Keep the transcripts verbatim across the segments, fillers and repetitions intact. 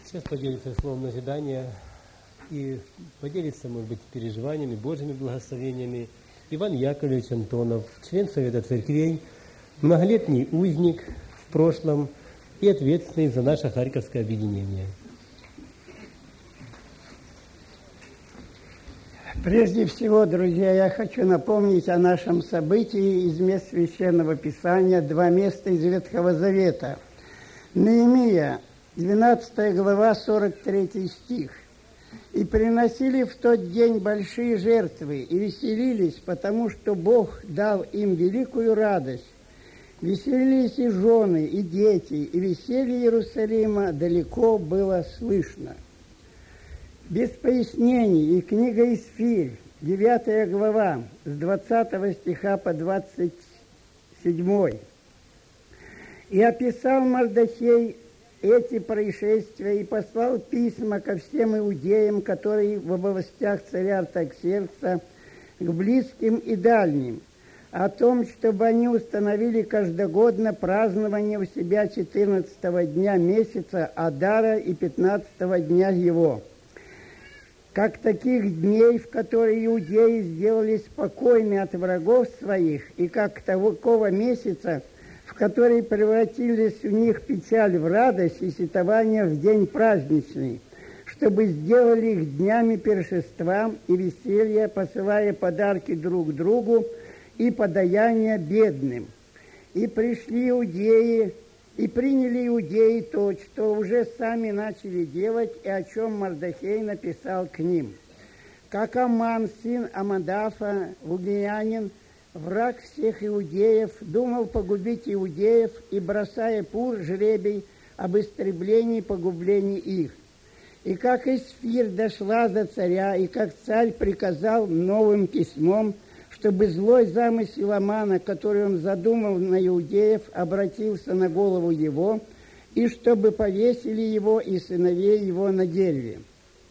Сейчас поделиться словом назидания и поделиться, может быть, переживаниями, Божьими благословениями. Иван Яковлевич Антонов, член Совета Церквей, многолетний узник в прошлом и ответственный за наше Харьковское объединение. Прежде всего, друзья, я хочу напомнить о нашем событии из мест Священного Писания, два места из Ветхого Завета. Неемия, двенадцатая глава, сорок третий стих. «И приносили в тот день большие жертвы, и веселились, потому что Бог дал им великую радость. Веселились и жены, и дети, и веселье Иерусалима далеко было слышно». Без пояснений, и книга Исфирь, девятая глава, с двадцатого стиха по двадцать седьмой. «И описал Мардохей эти происшествия и послал письма ко всем иудеям, которые в областях царя Артаксеркса, к близким и дальним, о том, чтобы они установили каждогодно празднование у себя четырнадцатого дня месяца Адара и пятнадцатого дня его, как таких дней, в которые иудеи сделались спокойны от врагов своих, и как такого месяца, в который превратились у них печаль в радость и сетование в день праздничный, чтобы сделали их днями пиршества и веселья, посылая подарки друг другу и подаяния бедным. И пришли иудеи, и приняли иудеи то, что уже сами начали делать, и о чем Мардохей написал к ним. Как Аман, сын Амадафа, лугиянин, враг всех иудеев, думал погубить иудеев и, бросая пур, жребий об истреблении и погублении их. И как Исфирь дошла до царя, и как царь приказал новым письмом, чтобы злой замысел Амана, который он задумал на иудеев, обратился на голову его, и чтобы повесили его и сыновей его на дереве.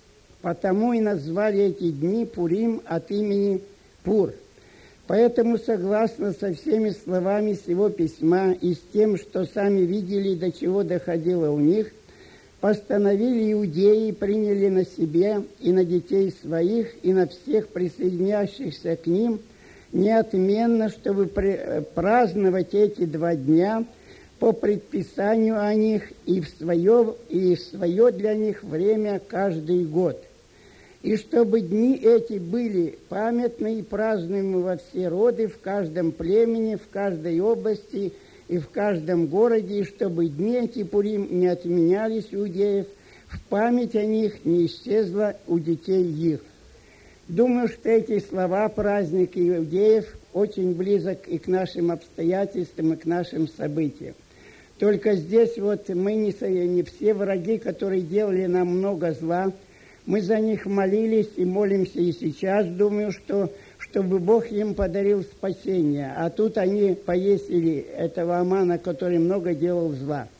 Потому и назвали эти дни Пурим от имени Пур. Поэтому, согласно со всеми словами сего письма и с тем, что сами видели, до чего доходило у них, постановили иудеи, приняли на себе и на детей своих, и на всех присоединяющихся к ним, неотменно, чтобы праздновать эти два дня по предписанию о них и в свое, и в свое для них время каждый год. И чтобы дни эти были памятны и празднуемы во все роды, в каждом племени, в каждой области и в каждом городе, и чтобы дни эти Пурим не отменялись у иудеев, в память о них не исчезла у детей их. Думаю, что эти слова праздника иудеев очень близок и к нашим обстоятельствам, и к нашим событиям. Только здесь вот мы не, не все враги, которые делали нам много зла, мы за них молились и молимся и сейчас, думаю, что чтобы Бог им подарил спасение. А тут они повесили этого Амана, который много делал зла.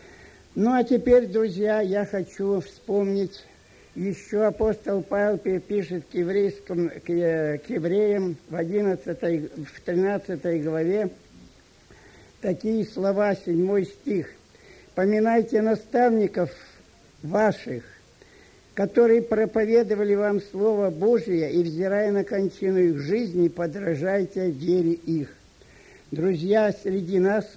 Ну а теперь, друзья, я хочу вспомнить. Еще апостол Павел пишет к, еврейским, к, к евреям в, одиннадцатой, в тринадцатой главе такие слова, седьмой стих. «Поминайте наставников ваших, которые проповедовали вам Слово Божие, и, взирая на кончину их жизни, подражайте вере их». Друзья, среди нас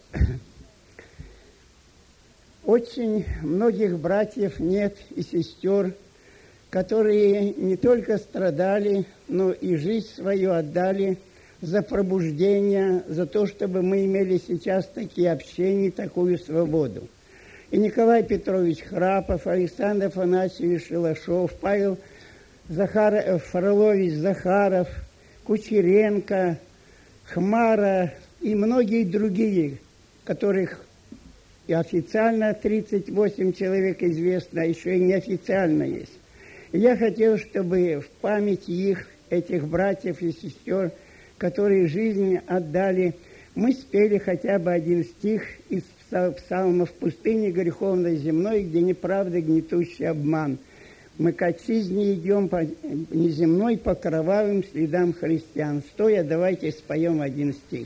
очень многих братьев нет и сестер, которые не только страдали, но и жизнь свою отдали за пробуждение, за то, чтобы мы имели сейчас такие общения, такую свободу. И Николай Петрович Храпов, Александр Афанасьевич Шелашов, Павел Захар... Фролович Захаров, Кучеренко, Хмара и многие другие, которых и официально тридцать восемь человек известно, а еще и неофициально есть. И я хотел, чтобы в память их, этих братьев и сестер, которые жизнь отдали, мы спели хотя бы один стих из псалма «В пустыне греховной земной, где неправда гнетущий обман. Мы к отчизне идем по неземной, по кровавым следам христиан». Стоя, давайте споем один стих.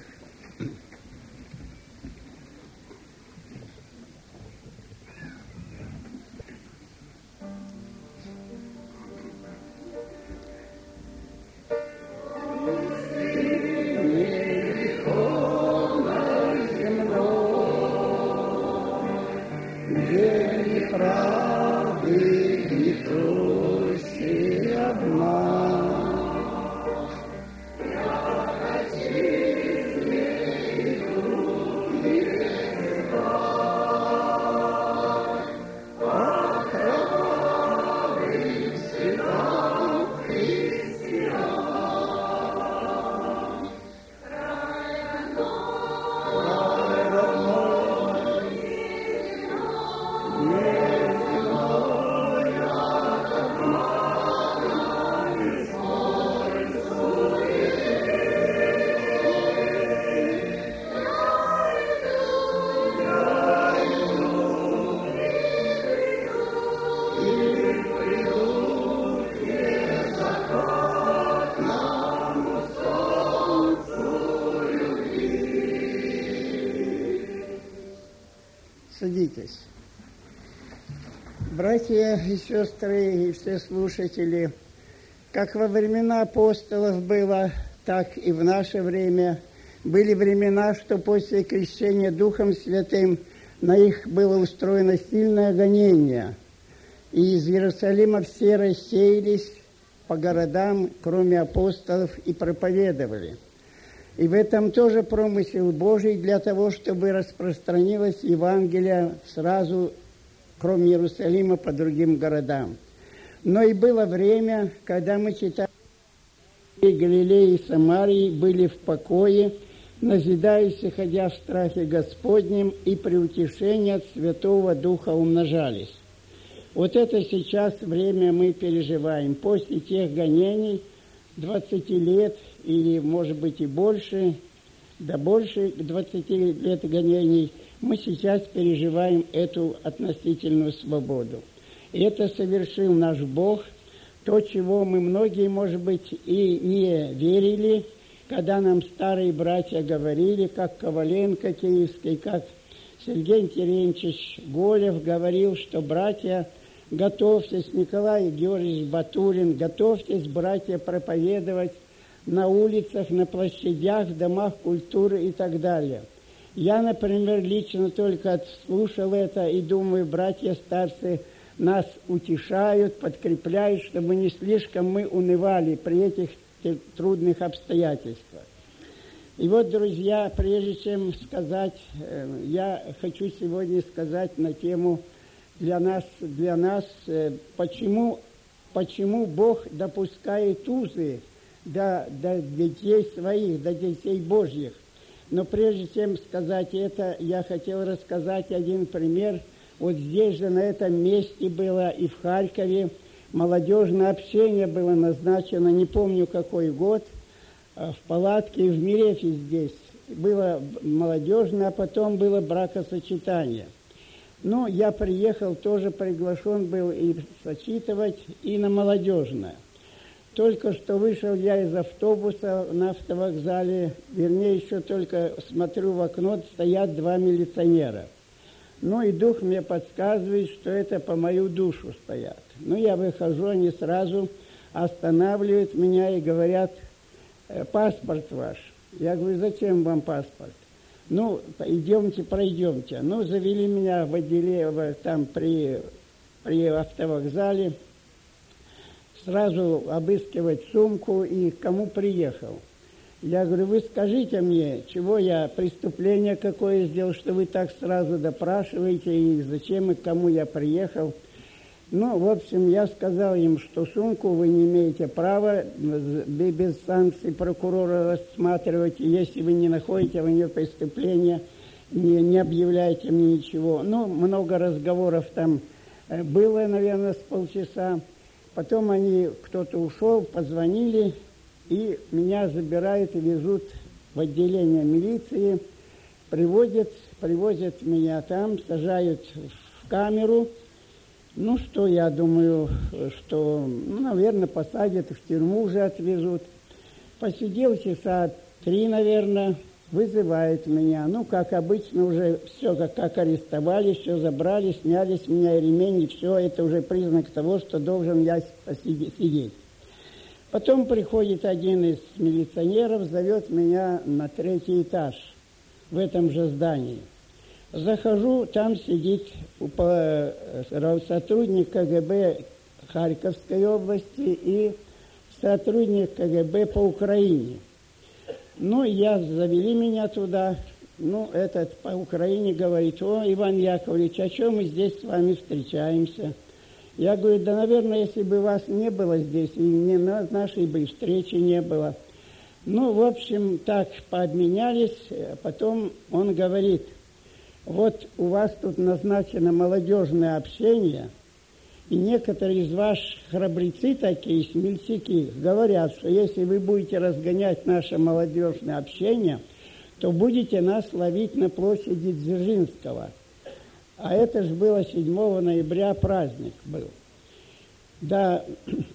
где неправды, ни трусти обман. Садитесь. Братья и сестры и все слушатели, как во времена апостолов было, так и в наше время. Были времена, что после крещения Духом Святым на их было устроено сильное гонение. И из Иерусалима все рассеялись по городам, кроме апостолов, и проповедовали. И в этом тоже промысел Божий для того, чтобы распространилось Евангелие сразу, кроме Иерусалима, по другим городам. Но и было время, когда мы читали, Галилеи и Самарии были в покое, назидаясь и ходя в страхе Господнем, и при утешении от Святого Духа умножались. Вот это сейчас время мы переживаем. После тех гонений двадцати лет, или, может быть, и больше, да больше двадцати лет гонений, мы сейчас переживаем эту относительную свободу. И это совершил наш Бог, то, чего мы многие, может быть, и не верили, когда нам старые братья говорили, как Коваленко Киевский, как Сергей Терентьевич Голев говорил, что братья, готовьтесь, Николай Георгиевич Батурин, готовьтесь, братья, проповедовать на улицах, на площадях, в домах культуры и так далее. Я, например, лично только слушал это и думаю, братья старцы нас утешают, подкрепляют, чтобы не слишком мы унывали при этих трудных обстоятельствах. И вот, друзья, прежде чем сказать, я хочу сегодня сказать на тему для нас, для нас почему, почему Бог допускает узы до, до детей своих, до детей Божьих. Но прежде чем сказать это, я хотел рассказать один пример. Вот здесь же, на этом месте было и в Харькове молодежное общение было назначено, не помню какой год, в палатке в Мирефе здесь. Было молодежное, а потом было бракосочетание. Ну, я приехал, тоже приглашен был и сочетывать, и на молодежное. Только что вышел я из автобуса на автовокзале, вернее, еще только смотрю в окно, стоят два милиционера. Ну, и дух мне подсказывает, что это по мою душу стоят. Ну, я выхожу, они сразу останавливают меня и говорят, паспорт ваш. Я говорю, зачем вам паспорт? Ну, идемте, пройдемте. Ну, завели меня в отделе, там при, при автовокзале, сразу обыскивать сумку и к кому приехал. Я говорю, вы скажите мне, чего я, преступление какое сделал, что вы так сразу допрашиваете, и зачем и к кому я приехал. Ну, в общем, я сказал им, что сумку вы не имеете права без санкций прокурора рассматривать, и если вы не находите в нее преступления, не, не объявляйте мне ничего. Ну, много разговоров там было, наверное, с полчаса. Потом они, кто-то ушел, позвонили, и меня забирают и везут в отделение милиции, приводят, привозят меня там, сажают в камеру. Ну, что, я думаю, что, ну, наверное, посадят, в тюрьму уже отвезут. Посидел часа три, наверное, вызывает меня. Ну, как обычно, уже все, как, как арестовали, все забрали, сняли с меня ремень, и все, это уже признак того, что должен я сидеть. Потом приходит один из милиционеров, зовет меня на третий этаж в этом же здании. Захожу, там сидит сотрудник КГБ Харьковской области и сотрудник КГБ по Украине. Ну, я завели меня туда. Ну, этот по Украине говорит: о, Иван Яковлевич, а что мы здесь с вами встречаемся? Я говорю: да, наверное, если бы вас не было здесь, и не, нашей бы встречи не было. Ну, в общем, так пообменялись. Потом он говорит: вот у вас тут назначено молодежное общение, и некоторые из ваших храбрецы такие, смельчаки, говорят, что если вы будете разгонять наше молодежное общение, то будете нас ловить на площади Дзержинского. А это же было седьмого ноября, праздник был. Да,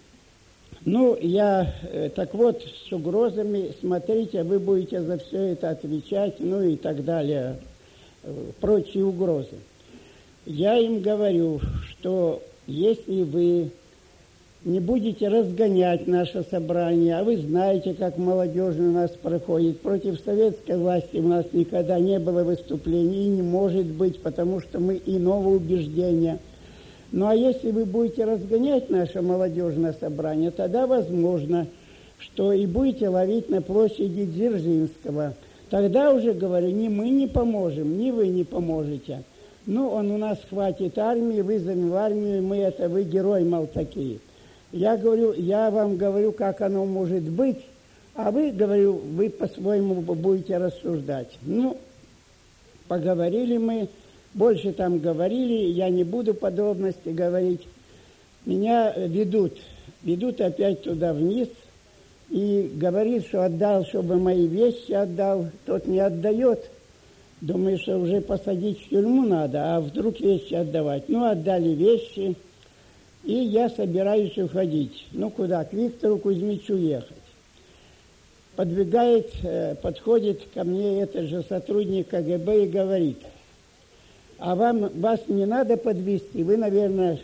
ну, я, так вот, с угрозами, смотрите, вы будете за все это отвечать, ну и так далее, прочие угрозы. Я им говорю, что если вы не будете разгонять наше собрание, а вы знаете, как молодежь у нас проходит, против советской власти у нас никогда не было выступлений и не может быть, потому что мы иного убеждения. Ну а если вы будете разгонять наше молодежное собрание, тогда возможно, что и будете ловить на площади Дзержинского. Тогда уже, говорю, ни мы не поможем, ни вы не поможете. Ну, он у нас хватит армии, вызовем в армию, мы это, вы герой, мол, такие. Я говорю, я вам говорю, как оно может быть, а вы, говорю, вы по-своему будете рассуждать. Ну, поговорили мы, больше там говорили, я не буду подробности говорить. Меня ведут, ведут опять туда вниз, и говорит, что отдал, чтобы мои вещи отдал, тот не отдает. Думаю, что уже посадить в тюрьму надо, а вдруг вещи отдавать. Ну, отдали вещи, и я собираюсь уходить. Ну, куда? К Виктору Кузьмичу ехать. Подбегает, подходит ко мне этот же сотрудник КГБ и говорит: а вам, вас не надо подвезти, вы, наверное,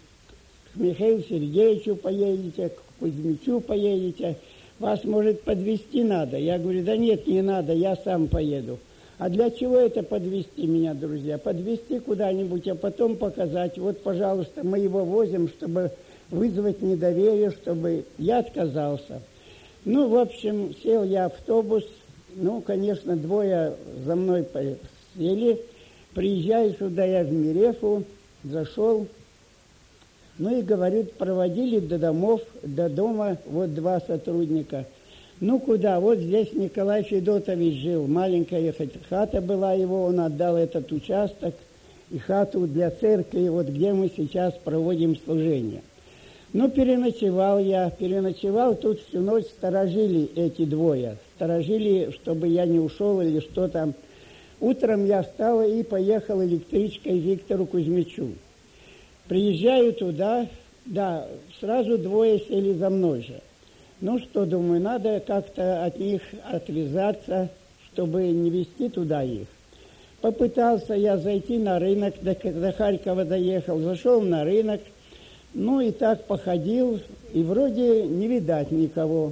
к Михаилу Сергеевичу поедете, к Кузьмичу поедете, вас, может, подвезти надо. Я говорю: да нет, не надо, я сам поеду. А для чего это подвезти меня, друзья? Подвезти куда-нибудь, а потом показать: вот, пожалуйста, мы его возим, чтобы вызвать недоверие, чтобы я отказался. Ну, в общем, сел я в автобус, ну, конечно, двое за мной сели, приезжаю сюда я в Мерефу, зашел, ну и, говорит, проводили до домов, до дома, вот два сотрудника. Ну, куда? Вот здесь Николай Федотович жил. Маленькая хата была его, он отдал этот участок и хату для церкви, вот где мы сейчас проводим служение. Ну, переночевал я, переночевал, тут всю ночь сторожили эти двое. Сторожили, чтобы я не ушел или что там. Утром я встал и поехал электричкой к Виктору Кузьмичу. Приезжаю туда, да, сразу двое сели за мной же. Ну что, думаю, надо как-то от них отвязаться, чтобы не везти туда их. Попытался я зайти на рынок, до, до Харькова доехал, зашел на рынок, ну и так походил, и вроде не видать никого.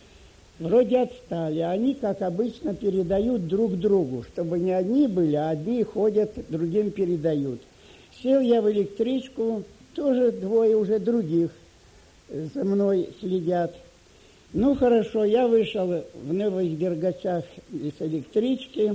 Вроде отстали, они, как обычно, передают друг другу, чтобы не одни были, а одни ходят, другим передают. Сел я в электричку, тоже двое уже других за мной следят. Ну, хорошо, я вышел в Новых Дергачах из электрички,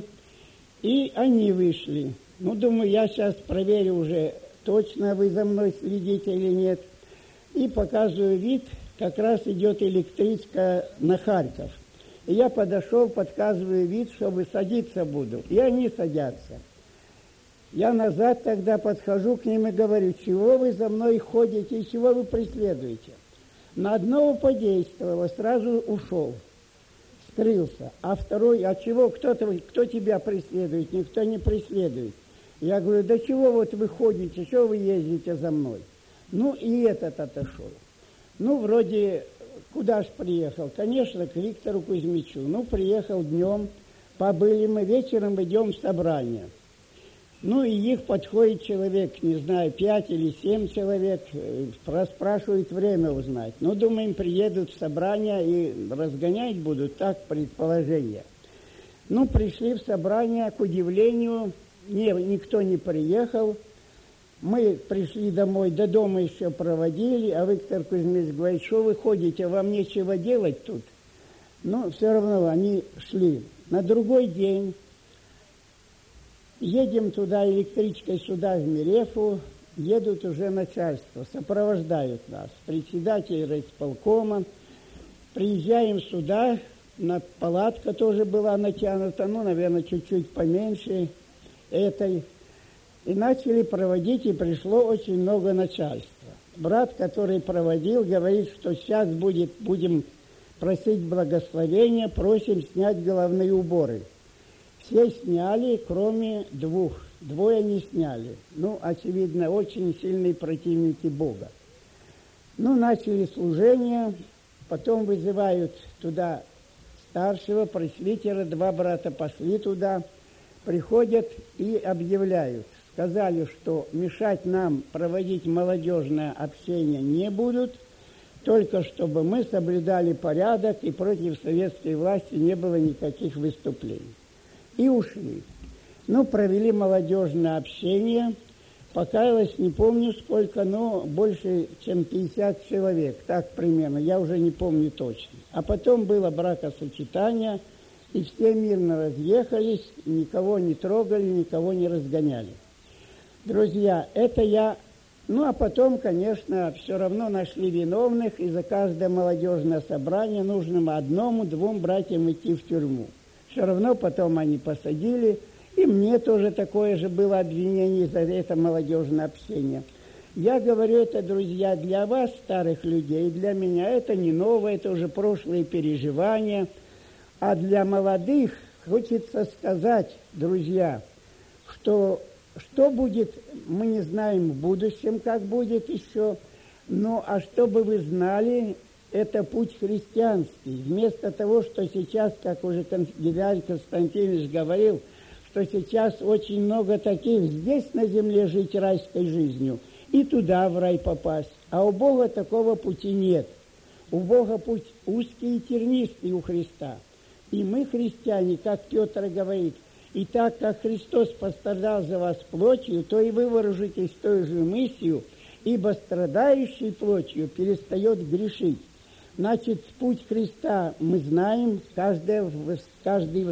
и они вышли. Ну, думаю, я сейчас проверю уже, точно вы за мной следите или нет. И показываю вид, как раз идет электричка на Харьков. И я подошел, подсказываю вид, чтобы садиться буду. И они садятся. Я назад тогда подхожу к ним и говорю: чего вы за мной ходите и чего вы преследуете? На одного подействовало, сразу ушел, скрылся. А второй: а чего, кто-то, кто тебя преследует? Никто не преследует. Я говорю: да чего вот вы ходите, чего вы ездите за мной? Ну и этот отошел. Ну, вроде, куда ж приехал? Конечно, к Виктору Кузьмичу. Ну, приехал днем, побыли мы, вечером идем в собрание. Ну, и их подходит человек, не знаю, пять или семь человек, расспрашивают время узнать. Ну, думаем, приедут в собрание и разгонять будут, так предположение. Ну, пришли в собрание, к удивлению, не, никто не приехал. Мы пришли домой, до дома еще проводили, а Виктор Кузьмич говорит, что вы ходите, вам нечего делать тут. Но все равно они шли. На другой день едем туда электричкой сюда, в Мерефу, едут уже начальство, сопровождают нас, председатель райисполкома. Приезжаем сюда, на палатка тоже была натянута, ну, наверное, чуть-чуть поменьше этой. И начали проводить, и пришло очень много начальства. Брат, который проводил, говорит, что сейчас будет, будем просить благословения, просим снять головные уборы. Все сняли, кроме двух. Двое не сняли. Ну, очевидно, очень сильные противники Бога. Ну, начали служение, потом вызывают туда старшего пресвитера, два брата пошли туда, приходят и объявляют. Сказали, что мешать нам проводить молодежное общение не будут, только чтобы мы соблюдали порядок и против советской власти не было никаких выступлений. И ушли. Ну, провели молодежное общение, покаялось, не помню сколько, но больше, чем пятьдесят человек, так примерно, я уже не помню точно. А потом было бракосочетание, и все мирно разъехались, никого не трогали, никого не разгоняли. Друзья, это я... Ну, а потом, конечно, все равно нашли виновных, и за каждое молодежное собрание нужно одному-двум братьям идти в тюрьму. Все равно потом они посадили, и мне тоже такое же было обвинение за это молодежное общение. Я говорю это, друзья, для вас, старых людей, для меня это не новое, это уже прошлые переживания. А для молодых хочется сказать, друзья, что что будет, мы не знаем в будущем, как будет еще, но а чтобы вы знали, это путь христианский. Вместо того, что сейчас, как уже Геннадий Константинович говорил, что сейчас очень много таких здесь на земле жить райской жизнью и туда в рай попасть. А у Бога такого пути нет. У Бога путь узкий и тернистый у Христа. И мы, христиане, как Петр говорит, и так как Христос пострадал за вас плотью, то и вы вооружитесь той же мыслью, ибо страдающий плотью перестает грешить. Значит, путь Христа мы знаем, каждый, каждый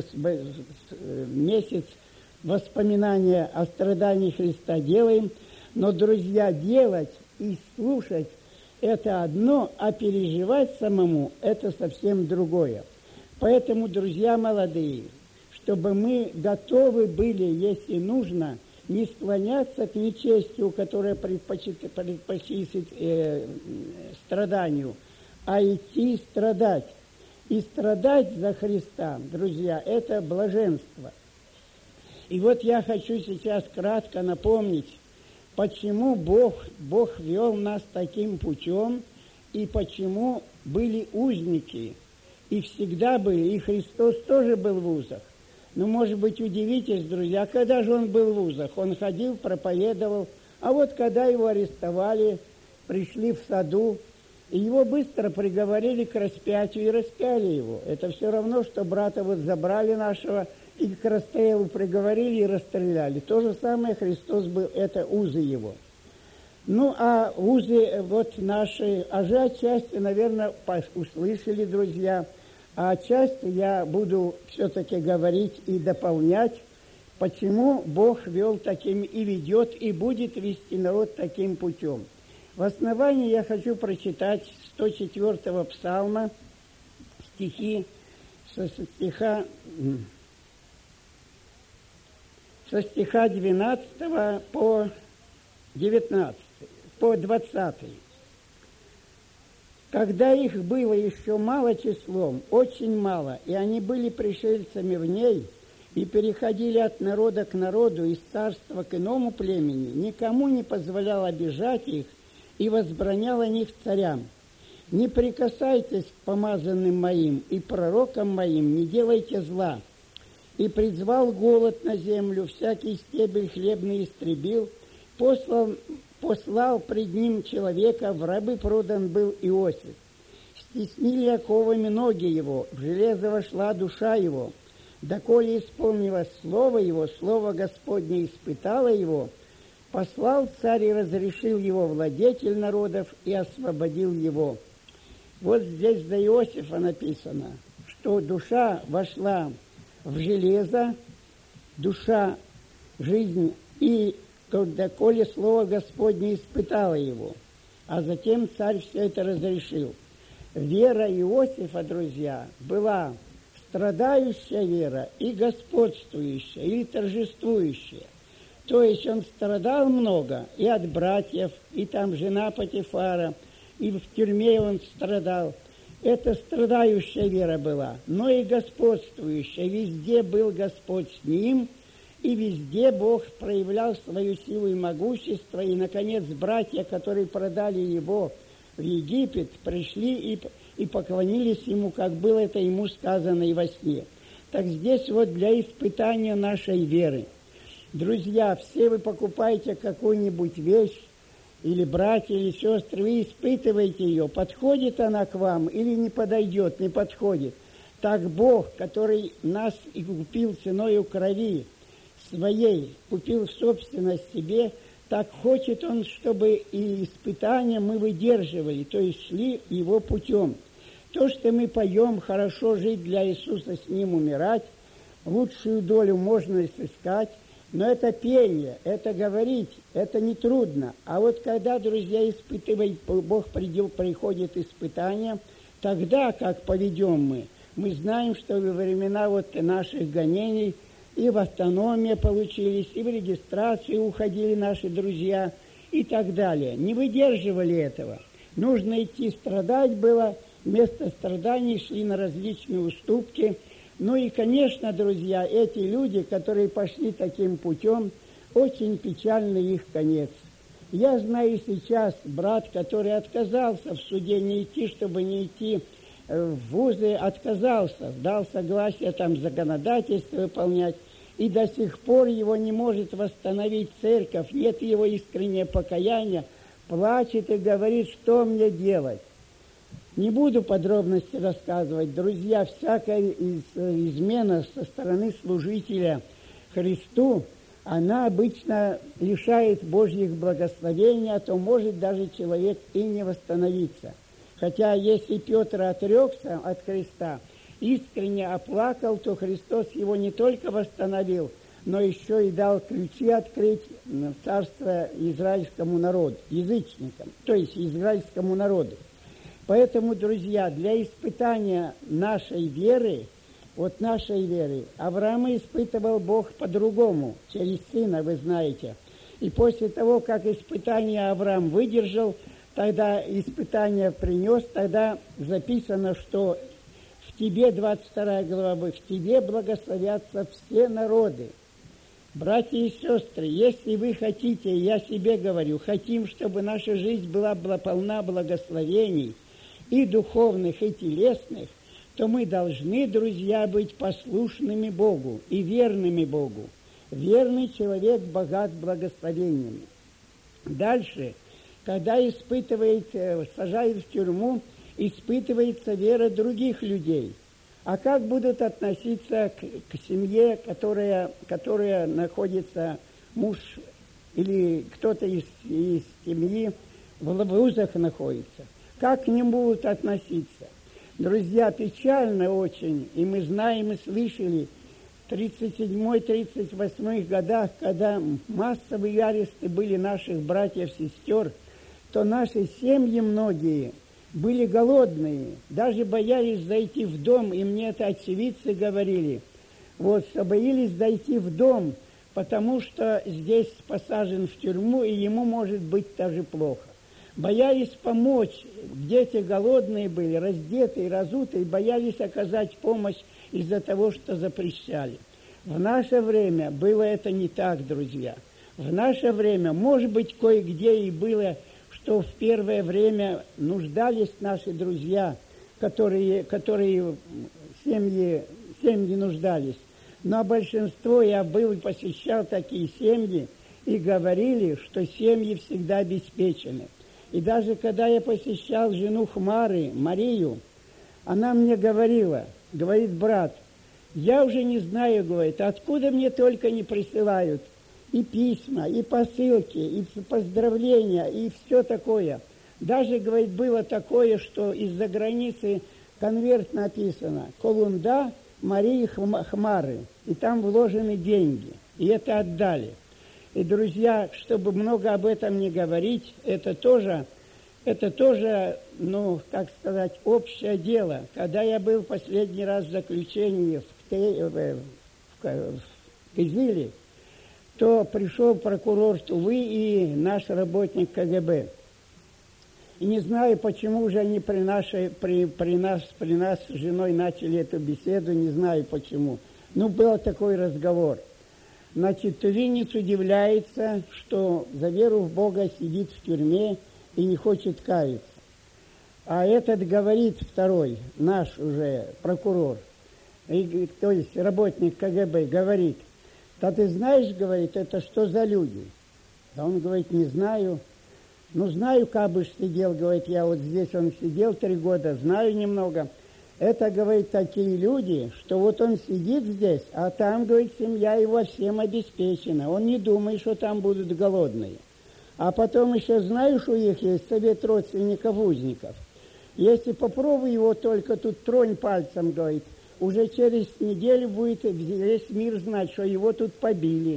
месяц воспоминания о страдании Христа делаем, но, друзья, делать и слушать – это одно, а переживать самому – это совсем другое. Поэтому, друзья молодые, чтобы мы готовы были, если нужно, не склоняться к нечестию, которое предпочтит э, страданию, а идти страдать. И страдать за Христа, друзья, это блаженство. И вот я хочу сейчас кратко напомнить, почему Бог, Бог вел нас таким путем, и почему были узники, и всегда были, и Христос тоже был в узах. Ну, может быть, удивитесь, друзья, когда же он был в узах? Он ходил, проповедовал, а вот когда его арестовали, пришли в саду, и его быстро приговорили к распятию и распяли его. Это все равно, что брата вот забрали нашего и к расстрелу приговорили и расстреляли. То же самое Христос был, это узы его. Ну, а узы вот наши, а же отчасти, наверное, услышали, друзья, а отчасти я буду все-таки говорить и дополнять, почему Бог вел таким и ведет, и будет вести народ таким путем. В основании я хочу прочитать сто четвёртого псалма, стихи со стиха, со стиха двенадцатого по девятнадцатый, по двадцатый. Когда их было еще мало числом, очень мало, и они были пришельцами в ней, и переходили от народа к народу, из царства к иному племени, никому не позволял обижать их и возбранял о них царям. Не прикасайтесь к помазанным моим и пророкам моим, не делайте зла. И призвал голод на землю, всякий стебель хлебный истребил, послал послал пред ним человека, в рабы продан был Иосиф. Стеснили оковами ноги его, в железо вошла душа его. доколе исполнилось слово его, слово Господне испытало его, послал царь и разрешил его владетель народов и освободил его. Вот здесь за Иосифа написано, что душа вошла в железо, душа в жизнь, и доколе слово Господне испытало его. А затем царь все это разрешил. Вера Иосифа, друзья, была страдающая вера и господствующая, или торжествующая. То есть он страдал много и от братьев, и там жена Потифара, и в тюрьме он страдал. Это страдающая вера была, но и господствующая. Везде был Господь с ним, и везде Бог проявлял свою силу и могущество. И, наконец, братья, которые продали его в Египет, пришли и, и поклонились ему, как было это ему сказано и во сне. Так здесь вот для испытания нашей веры. Друзья, все вы покупаете какую-нибудь вещь, или братья, или сестры, вы испытываете ее, подходит она к вам или не подойдет, не подходит. Так Бог, который нас и купил ценою крови своей, купил в собственность себе, так хочет Он, чтобы и испытания мы выдерживали, то есть шли Его путем. То, что мы поем «Хорошо жить для Иисуса, с Ним умирать», лучшую долю можно сыскать, но это пение, это говорить, это не трудно. А вот когда, друзья, испытывает, Бог придет, приходит испытания, тогда как поведем мы? Мы знаем, что во времена вот наших гонений и в автономии получились, и в регистрацию уходили наши друзья и так далее. Не выдерживали этого. Нужно идти страдать было, вместо страданий шли на различные уступки. Ну и, конечно, друзья, эти люди, которые пошли таким путем, очень печальный их конец. Я знаю сейчас брат, который отказался в суде не идти, чтобы не идти в вузы, отказался, дал согласие там законодательство выполнять, и до сих пор его не может восстановить церковь, нет его искреннего покаяния, плачет и говорит, что мне делать. Не буду подробности рассказывать. Друзья, всякая измена со стороны служителя Христу, она обычно лишает Божьих благословений, а то может даже человек и не восстановиться. Хотя если Петр отрекся от Христа, искренне оплакал, то Христос его не только восстановил, но еще и дал ключи открыть царство израильскому народу, язычникам, то есть израильскому народу. Поэтому, друзья, для испытания нашей веры, вот нашей веры, Авраама испытывал Бог по-другому, через сына, вы знаете. И после того, как испытание Авраам выдержал, тогда испытание принес, тогда записано, что в тебе, двадцать вторая глава, в тебе благословятся все народы. Братья и сестры, если вы хотите, я себе говорю, хотим, чтобы наша жизнь была, была полна благословений, и духовных, и телесных, то мы должны, друзья, быть послушными Богу и верными Богу. Верный человек богат благословениями. Дальше, когда испытывает, сажают в тюрьму, испытывается вера других людей. А как будут относиться к, к семье, которая, которая находится, муж или кто-то из, из семьи в вузах находится? Как к ним будут относиться? Друзья, печально очень, и мы знаем и слышали, в тридцать седьмом — тридцать восьмом годах, когда массовые аресты были наших братьев-сестер, то наши семьи многие были голодные, даже боялись зайти в дом, и мне это очевидцы говорили, вот, что боялись зайти в дом, потому что здесь посажен в тюрьму, и ему может быть даже плохо. Боялись помочь, дети голодные были, раздетые, разутые, боялись оказать помощь из-за того, что запрещали. В наше время было это не так, друзья. В наше время, может быть, кое-где и было, что в первое время нуждались наши друзья, которые, которые семьи, семьи нуждались. Но большинство, я был и посещал такие семьи, и говорили, что семьи всегда обеспечены. И даже когда я посещал жену Хмары, Марию, она мне говорила, говорит, брат, Я уже не знаю, говорит, откуда мне только не присылают и письма, и посылки, и поздравления, и все такое. Даже, говорит, было такое, что из-за границы конверт написано «Колунда Марии Хмары», и там вложены деньги, и это отдали. И, друзья, чтобы много об этом не говорить, это тоже, это тоже, ну, как сказать, общее дело. Когда я был последний раз в заключении в, Те, в, в, в Кизиле, то пришел прокурор Тувы и наш работник КГБ. И не знаю, почему же они при, нашей, при, при, нас, при нас с женой начали эту беседу, не знаю почему. Ну, был такой разговор. Значит, тувинец удивляется, что за веру в Бога сидит в тюрьме и не хочет каяться. А этот говорит, второй, наш уже прокурор, и, то есть работник КГБ, говорит, да ты знаешь, говорит, это что за люди? Да он говорит, не знаю. Ну, знаю, Кабыш сидел, говорит, я вот здесь он сидел три года, знаю немного. Это, говорит, такие люди, что вот он сидит здесь, а там, говорит, семья его всем обеспечена. Он не думает, что там будут голодные. А потом еще, знаешь, у них есть совет родственников узников. Если попробуй его только тут тронь пальцем, говорит, уже через неделю будет весь мир знать, что его тут побили.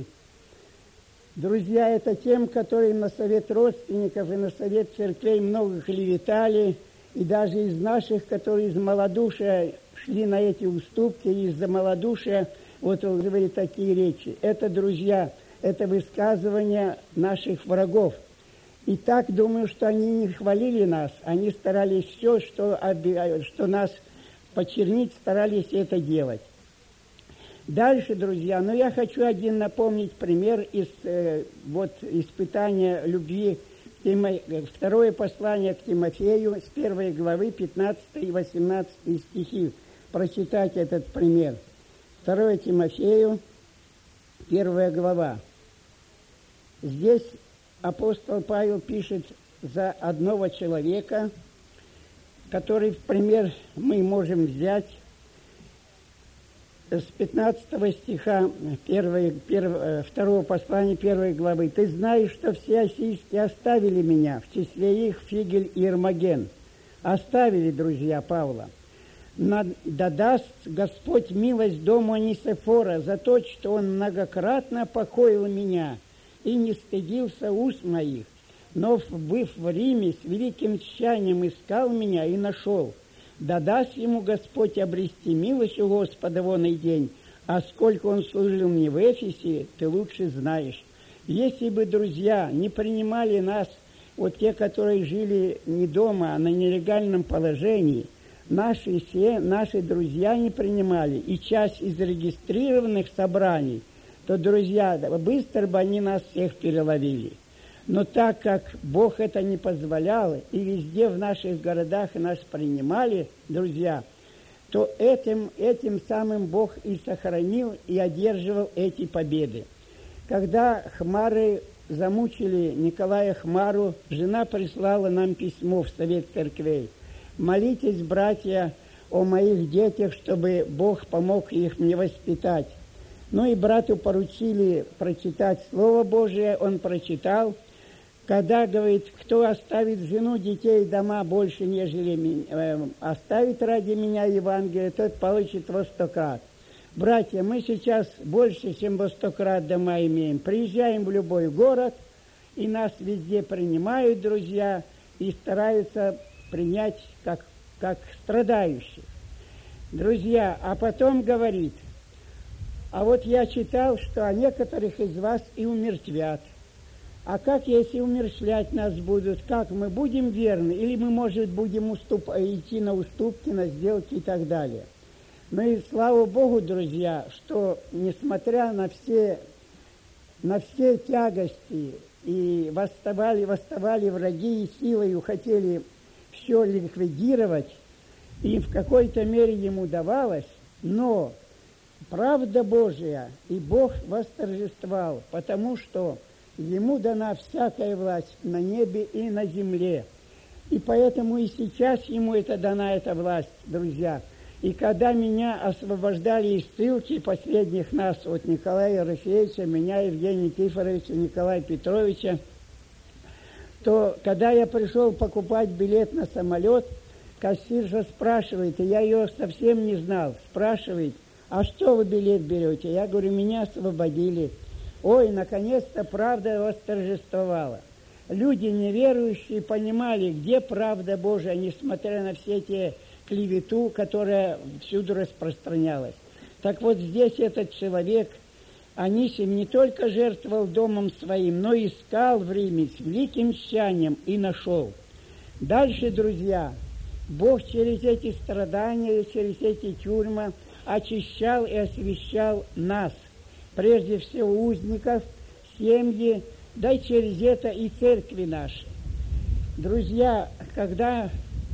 Друзья, это тем, которые на совет родственников и на совет церквей много клеветали, и даже из наших, которые из малодушия шли на эти уступки, из-за малодушия вот говорили такие речи. Это, друзья, это высказывания наших врагов. И так, думаю, что они не хвалили нас, они старались все, что, что нас почернить, старались это делать. Дальше, друзья, но я хочу один напомнить пример из э, вот, испытания любви, Тимо... второе послание к Тимофею с первой главы, пятнадцатый и восемнадцатый стихи. Прочитать этот пример. второе Тимофею, первая глава. Здесь апостол Павел пишет за одного человека, который, в пример, мы можем взять с пятнадцатого стиха первой, первого, второго послания первой главы. «Ты знаешь, что все ассийские оставили меня, в числе их Фигель и Ермоген». Оставили, друзья, Павла. «Да даст Господь милость дому Онисифора за то, что он многократно покоил меня и не стыдился уст моих, но, быв в Риме, с великим тщанием искал меня и нашел. Да даст ему Господь обрести милость у Господа в оный день, а сколько он служил мне в Эфесе, ты лучше знаешь». Если бы, друзья, не принимали нас, вот те, которые жили не дома, а на нелегальном положении, наши все, наши друзья не принимали, и часть из зарегистрированных собраний, то, друзья, быстро бы они нас всех переловили. Но так как Бог это не позволял, и везде в наших городах нас принимали, друзья, то этим, этим самым Бог и сохранил, и одерживал эти победы. Когда Хмары замучили Николая Хмару, жена прислала нам письмо в Совет Церквей. «Молитесь, братья, о моих детях, чтобы Бог помог их мне воспитать». Ну и брату поручили прочитать Слово Божие, он прочитал. Когда, говорит, кто оставит жену, детей, дома больше, нежели э, оставит ради меня Евангелие, тот получит во сто крат. Братья, мы сейчас больше, чем во сто крат дома имеем. Приезжаем в любой город, и нас везде принимают, друзья, и стараются принять как, как страдающих. Друзья, а потом говорит, а вот я читал, что о некоторых из вас и умертвят. А как, если умерщвлять нас будут? Как, мы будем верны? Или мы, может, будем уступ... идти на уступки, на сделки и так далее? Ну и слава Богу, друзья, что, несмотря на все, на все тягости, и восставали, восставали враги, и силою хотели все ликвидировать, и в какой-то мере ему удавалось, но правда Божия, и Бог восторжествовал, потому что Ему дана всякая власть на небе и на земле. И поэтому и сейчас Ему это дана эта власть, друзья. И когда меня освобождали из ссылки, последних нас, от Николая Ерофеевича, меня, Евгения Никифоровича, Николая Петровича, то когда я пришел покупать билет на самолет, кассирша спрашивает, и я ее совсем не знал, спрашивает, а что вы билет берете? Я говорю, меня освободили. Ой, наконец-то правда восторжествовала. Люди неверующие понимали, где правда Божия, несмотря на все те клевету, которая всюду распространялась. Так вот здесь этот человек, Анисим, не только жертвовал домом своим, но искал в Риме с великим тщанием и нашел. Дальше, друзья, Бог через эти страдания, через эти тюрьмы очищал и освящал нас, прежде всего узников, семьи, да и через это и церкви наши. Друзья, когда,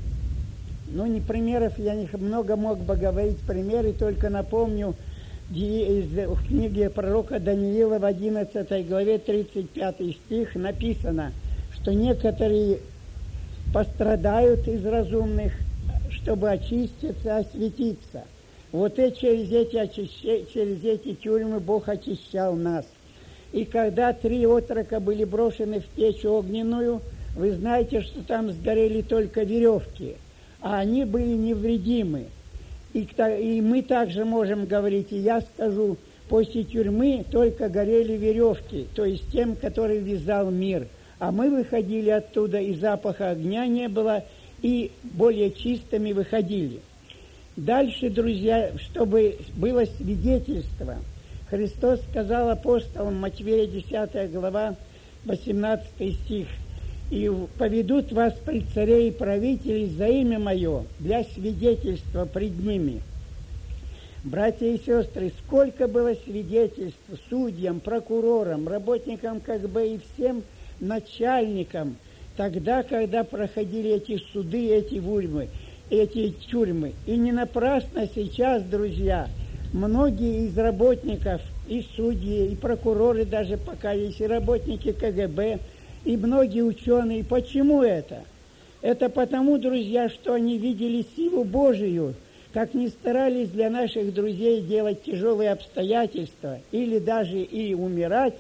ну, не примеров, я не много мог бы говорить примеры, только напомню, из в книге пророка Даниила в одиннадцатой главе тридцать пятый стих написано, что некоторые пострадают из разумных, чтобы очиститься, осветиться. Вот и через эти, очищ... через эти тюрьмы Бог очищал нас. И когда три отрока были брошены в печь огненную, вы знаете, что там сгорели только веревки, а они были невредимы. И, и мы также можем говорить, и я скажу, после тюрьмы только горели веревки, то есть тем, который вязал мир. А мы выходили оттуда, и запаха огня не было, и более чистыми выходили. Дальше, друзья, чтобы было свидетельство, Христос сказал апостолам, Матфея десятая глава, восемнадцатый стих, «И поведут вас пред царей и правителей за имя Мое, для свидетельства пред ними». Братья и сестры, сколько было свидетельств судьям, прокурорам, работникам КГБ и всем начальникам, тогда, когда проходили эти суды, эти тюрьмы, эти тюрьмы. И не напрасно сейчас, друзья, многие из работников, и судьи, и прокуроры даже покаялись, и работники КГБ, и многие ученые. Почему это? Это потому, друзья, что они видели силу Божию, как ни старались для наших друзей делать тяжелые обстоятельства или даже и умирать,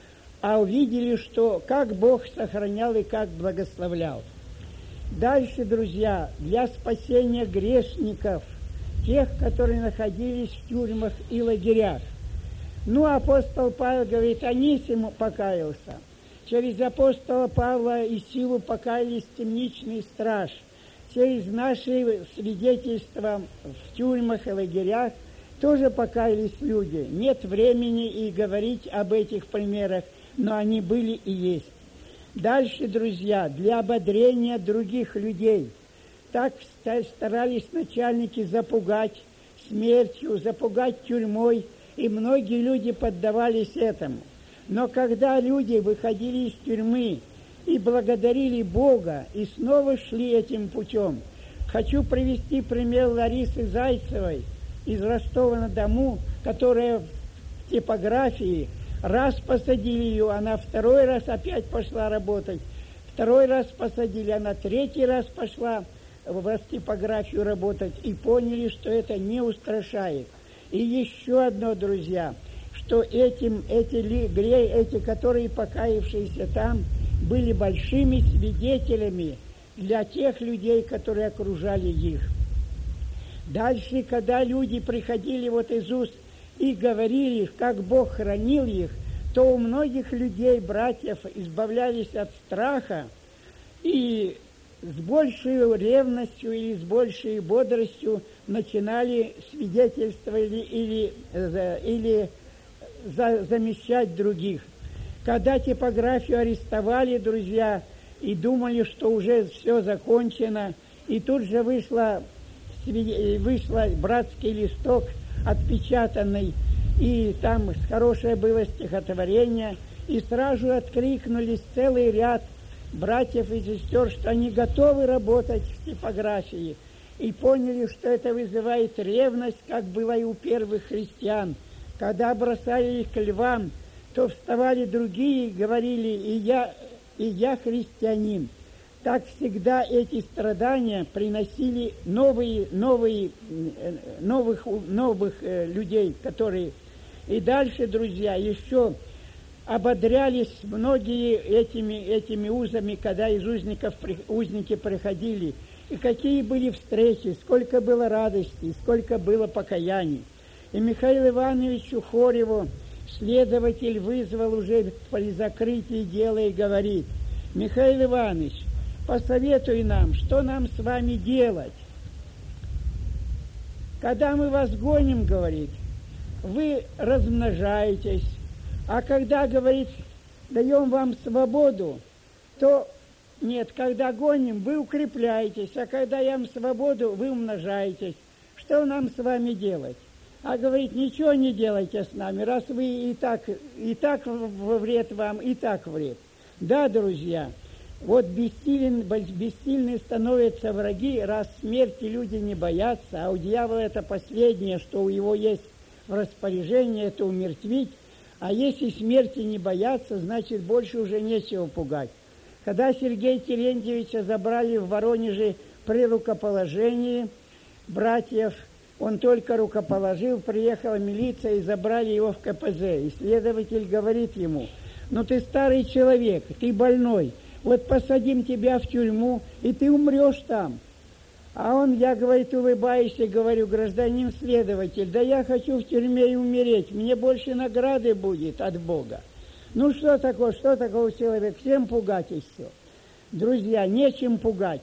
а увидели, что как Бог сохранял и как благословлял. Дальше, друзья, для спасения грешников, тех, которые находились в тюрьмах и лагерях. Ну, апостол Павел говорит, Анисим покаялся. Через апостола Павла и силу покаялись темничный страж. Через наши свидетельства в тюрьмах и лагерях тоже покаялись люди. Нет времени и говорить об этих примерах, но они были и есть. Дальше, друзья, для ободрения других людей. Так старались начальники запугать смертью, запугать тюрьмой, и многие люди поддавались этому. Но когда люди выходили из тюрьмы и благодарили Бога, и снова шли этим путем, хочу привести пример Ларисы Зайцевой из Ростова-на-Дону, которая в типографии, раз посадили ее, она второй раз опять пошла работать, второй раз посадили, она третий раз пошла в типографию работать, и поняли, что это не устрашает. И еще одно, друзья, что этим, эти, эти, которые покаявшиеся там, были большими свидетелями для тех людей, которые окружали их. Дальше, когда люди приходили вот из уст и говорили, как Бог хранил их, то у многих людей, братьев, избавлялись от страха и с большей ревностью или с большей бодростью начинали свидетельствовать или, или, или за, замещать других. Когда типографию арестовали, друзья, и думали, что уже все закончено, и тут же вышла, вышла братский листок отпечатанный, и там хорошее было стихотворение, и сразу откликнулись целый ряд братьев и сестер, что они готовы работать в типографии, и поняли, что это вызывает ревность, как было и у первых христиан. Когда бросали их к львам, то вставали другие и говорили, и я, и я христианин. так всегда эти страдания приносили новые, новые, новых, новых людей, которые... И дальше, друзья, еще ободрялись многие этими, этими узами, когда из узников узники приходили. И какие были встречи, сколько было радости, сколько было покаяний. И Михаил Иванович Хореву следователь вызвал уже при закрытии дела и говорит: Михаил Иванович, посоветуй нам, что нам с вами делать. Когда мы вас гоним, говорит, вы размножаетесь, а когда, говорит, даем вам свободу, то нет, когда гоним, вы укрепляетесь, а когда даем свободу, вы умножаетесь. Что нам с вами делать? А говорит, ничего не делайте с нами, раз вы и так, и так во вред вам, и так вред. Да, друзья, вот бессилен, бессильны становятся враги, раз смерти люди не боятся, а у дьявола это последнее, что у него есть в распоряжении, это умертвить. А если смерти не боятся, значит, больше уже нечего пугать. Когда Сергея Терентьевича забрали в Воронеже при рукоположении братьев, он только рукоположил, приехала милиция и забрали его в ка пэ зэ. И следователь говорит ему: ну ты старый человек, ты больной, вот посадим тебя в тюрьму, и ты умрешь там. А он, я, говорит, улыбаюсь и говорю: гражданин следователь, да я хочу в тюрьме и умереть, мне больше награды будет от Бога. Ну что такое, что такого человека? Всем пугать и все. Друзья, нечем пугать.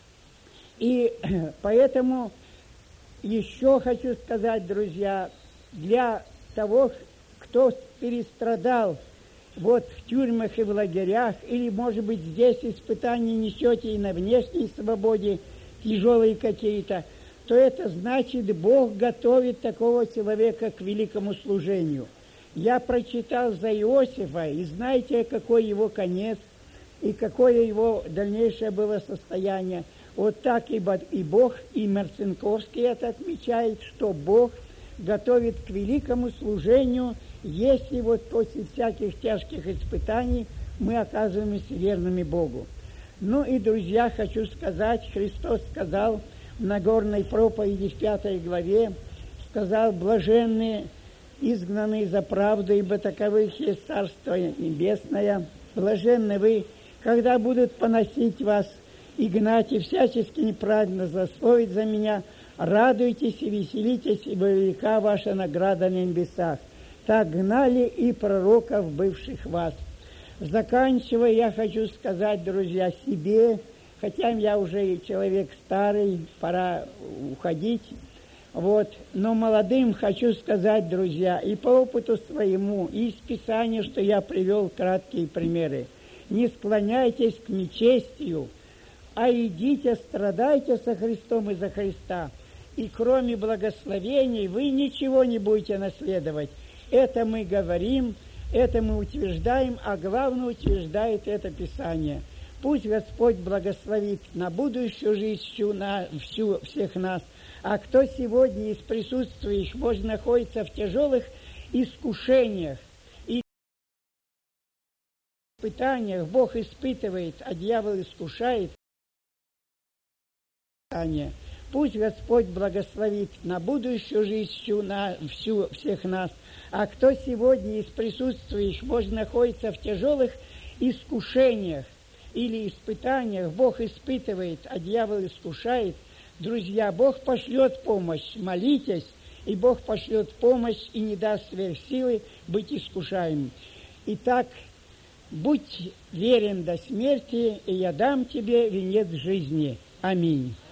И поэтому еще хочу сказать, друзья, для того, кто перестрадал вот в тюрьмах и в лагерях, или, может быть, здесь испытания несете и на внешней свободе, тяжелые какие-то, то это значит, Бог готовит такого человека к великому служению. Я прочитал за Иосифа, и знаете, какой его конец, и какое его дальнейшее было состояние. Вот так и Бог, и Марцинковский это отмечает, что Бог готовит к великому служению, если вот после всяких тяжких испытаний мы оказываемся верными Богу. Ну и, друзья, хочу сказать, Христос сказал в Нагорной проповеди в пятой главе, сказал: блаженные, изгнанные за правду, ибо таковых есть Царство Небесное. Блаженны вы, когда будут поносить вас и гнать, и всячески неправедно злословить за меня. Радуйтесь и веселитесь, ибо велика ваша награда на небесах. Так гнали и пророков, бывших вас. Заканчивая, я хочу сказать, друзья, себе, хотя я уже человек старый, пора уходить, вот, но молодым хочу сказать, друзья, и по опыту своему, и из Писания, что я привел краткие примеры: не склоняйтесь к нечестию, а идите, страдайте со Христом и за Христа, и кроме благословений вы ничего не будете наследовать. Это мы говорим, это мы утверждаем, а главное утверждает это Писание. Пусть Господь благословит на будущую жизнь всю, на всю, всех нас. А кто сегодня из присутствующих, может, находится в тяжелых искушениях и испытаниях, Бог испытывает, а дьявол искушает. Пусть Господь благословит на будущую жизнь всю, на всю, всех нас. А кто сегодня из присутствующих, может, находится в тяжелых искушениях или испытаниях, Бог испытывает, а дьявол искушает, друзья, Бог пошлет помощь, молитесь, и Бог пошлет помощь и не даст сверхсилы быть искушаемым. Итак, будь верен до смерти, и я дам тебе венец жизни. Аминь.